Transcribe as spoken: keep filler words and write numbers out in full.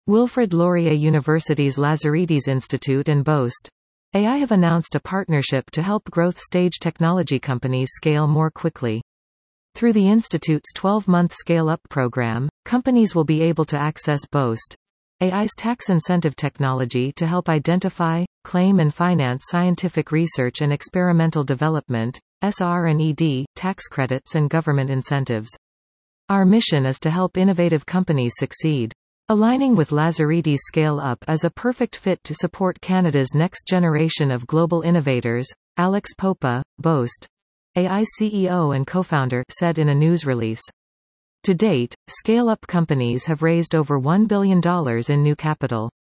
Wilfrid Laurier University's Lazaridis Institute and Boast A I have announced a partnership to help growth-stage technology companies scale more quickly. Through the Institute's twelve-month Scale-Up program, companies will be able to access Boast A I's tax incentive technology to help identify, claim and finance scientific research and experimental development, S R and E D, tax credits and government incentives. Our mission is to help innovative companies succeed. Aligning with Lazaridis Scale-Up is a perfect fit to support Canada's next generation of global innovators, Alex Popa, Boast A I C E O and co-founder, said in a news release. To date, scale-up companies have raised over one billion dollars in new capital.